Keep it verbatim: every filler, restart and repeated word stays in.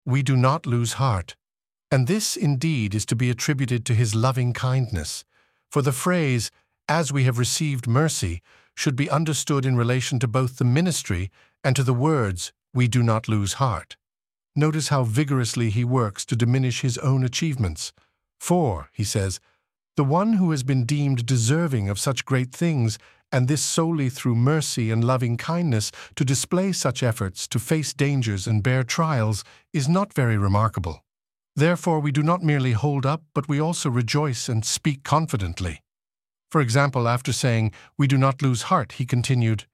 we do not lose heart. And this indeed is to be attributed to his loving kindness. For the phrase, as we have received mercy, should be understood in relation to both the ministry and to the words, we do not lose heart. Notice how vigorously he works to diminish his own achievements. For, he says, the one who has been deemed deserving of such great things, and this solely through mercy and loving kindness, to display such efforts, to face dangers and bear trials, is not very remarkable. Therefore, we do not merely hold up, but we also rejoice and speak confidently. For example, after saying, we do not lose heart, he continued,